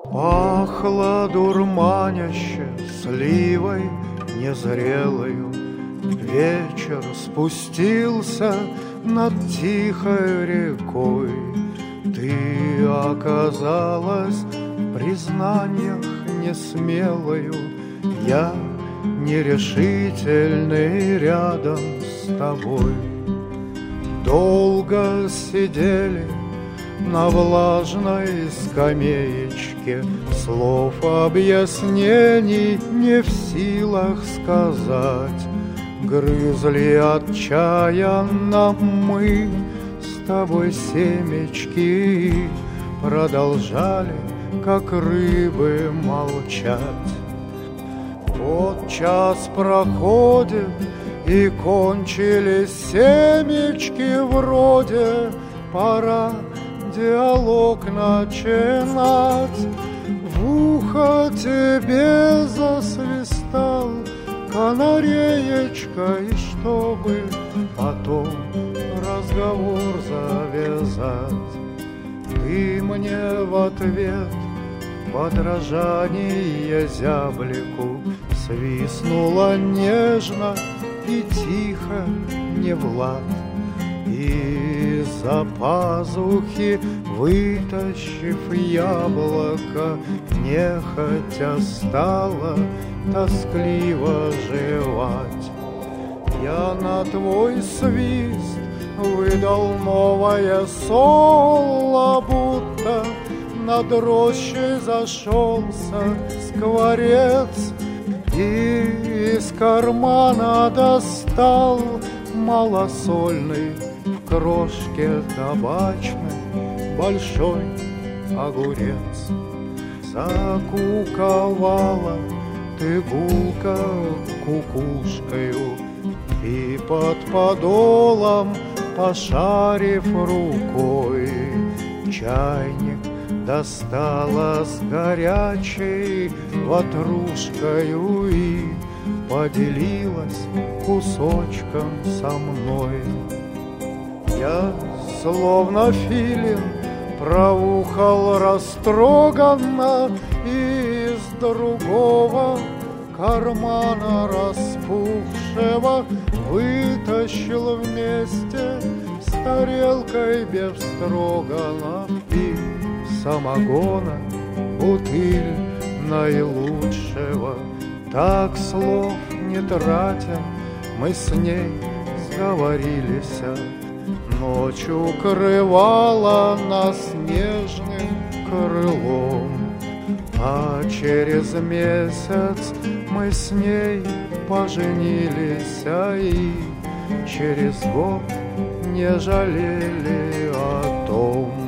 Пахло дурманяще сливой незрелою. Вечер спустился над тихой рекой. Ты оказалась в признаниях несмелою. Я нерешительный рядом с тобой. Долго сидели на влажной скамеечке, слов объяснений не в силах сказать. Грызли отчаянно мы с тобой семечки и продолжали, как рыбы, молчать. Вот час проходит, и кончились семечки вроде. Пора диалог начинать. В ухо тебе засвистал канареечка, и чтобы потом разговор завязать, ты мне в ответ подражание зяблику свистнула нежно и тихо, не в лад. Из-за пазухи, вытащив яблоко, нехотя стала тоскливо жевать. Я на твой свист выдал новое соло, будто над рощей зашелся скворец, и из кармана достал малосольный в крошке табачной большой огурец. Закуковала ты гулко кукушкою, и под подолом, пошарив рукой, чайник достала с горячей ватрушкою и поделилась кусочком со мной. Я, словно филин, проухал растроганно, и из другого кармана распухшего вытащил вместе с тарелкой бефстроганов и самогона бутыль наилучшего. Так, слов не тратя, мы с ней сговорились. Ночь укрывала нас нежным крылом, а через месяц мы с ней поженились, и через год не жалели о том.